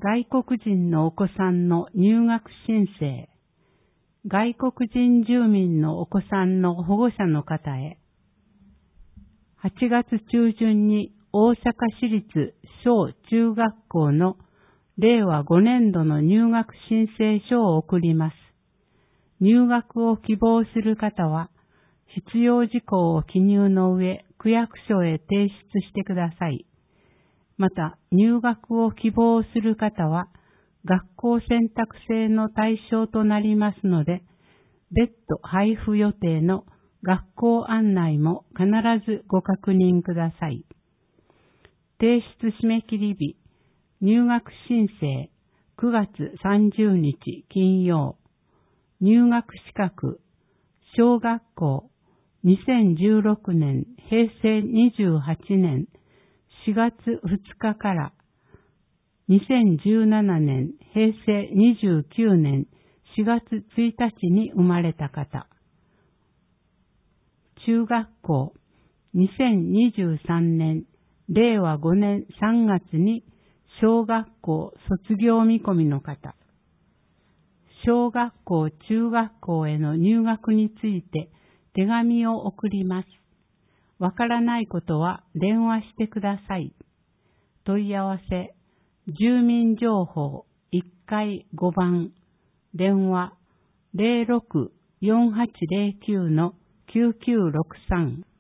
外国人のお子さんの入学申請、外国人住民のお子さんの保護者の方へ、8月中旬に大阪市立小中学校の令和5年度の入学申請書を送ります。入学を希望する方は、必要事項を記入の上、区役所へ提出してください。また、入学を希望する方は、学校選択制の対象となりますので、別途配布予定の学校案内も必ずご確認ください。提出締め切り日、入学申請9月30日金曜、入学資格、小学校2016年平成28年4月2日から2017年平成29年4月1日に生まれた方。中学校2023年令和5年3月に小学校卒業見込みの方。小学校、中学校への入学について手紙を送ります。わからないことは電話してください。問い合わせ、住民情報1階5番、電話 06-4809-9963